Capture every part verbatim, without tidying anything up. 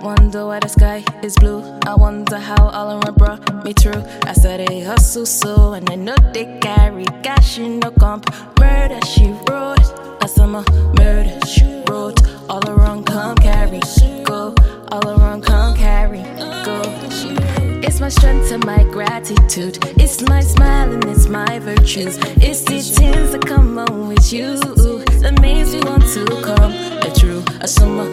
wonder why the sky is blue. I wonder how all around brought me through. I said they hustle so, and I know they carry cash in no comp. Murder she wrote, I summer murder she wrote. All around come carry, go. All around come carry, go. It's my strength and my gratitude. It's my smile and it's my virtues. It's the things that come on with you that makes me want to come true. A summer,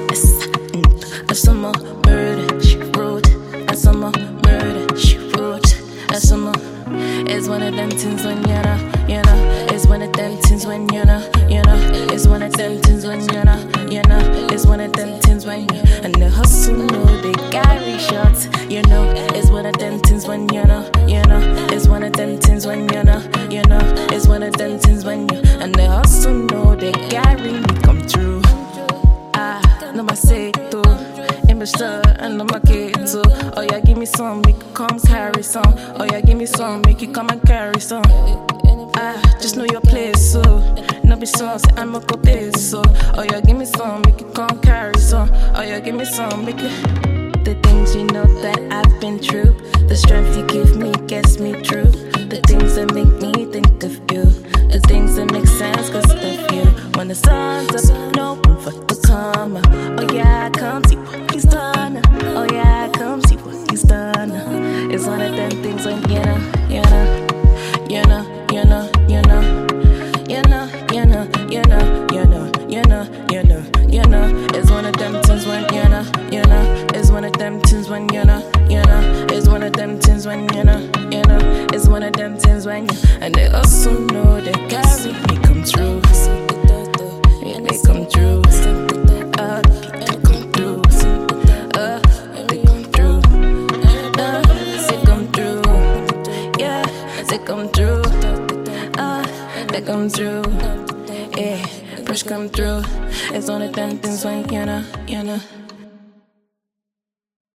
a summer murder she wrote. A summer murder she wrote. A summer is one of them things when you know, you know. It's one of them things when you know, you know. It's one of them things when you know, you know. It's one of them things when you and the hustle know they carry shots, you know. It's one of them things when you know, you know. It's one of them things when you know, you know. It's one of them things when you and the hustle know they carry me come true. Ah, no my say to. And no my kid too. Oh yeah, give me some, make you come carry some. Oh yeah, give me some, make you come and carry some. Ah, just know your place, so no be some, say I'm a copy, so. Oh yeah, give me some, make you come carry some. Oh yeah, give me some, make you. The things you know that I've been through, the strength you give me gets me through. The things that make me think of you, the things that make sense cause of you. When the sun's up, no room for the karma. Oh yeah, come see what he's done. Oh yeah, come see what he's done. It's one of them things when you know, you know, you know, you know, you know, you know, you know, you know, you know, you know, you know, you know. It's one of them things when you know, you know. It's one of them things when you know, you know. It's one of them things when you know, you know. It's one of them things when you and they also know they carry me come true. Yeah, they come true. Uh, they come through. Uh, they come through. Uh, they come through. Yeah, they come through. Uh, they come through. Yeah, push come through. It's one of them things when you know, you know.